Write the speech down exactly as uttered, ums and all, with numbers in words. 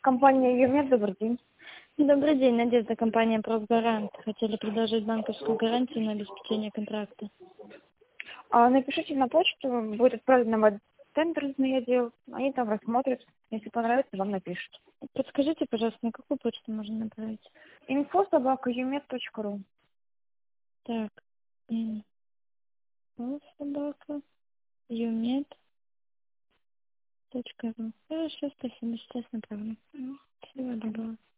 Компания Юмед, добрый день. Добрый день, Надежда, компания «Профгарант». Хотели предложить банковскую гарантию на обеспечение контракта. А, напишите на почту, будет отправлено в тендерный отдел, они там рассмотрят, если понравится, вам напишут. Подскажите, пожалуйста, на какую почту можно направить? инфо собака юмед точка ру. Так, инфо собака юмед точка ру. Хорошо, спасибо, сейчас направлю. Всего доброго.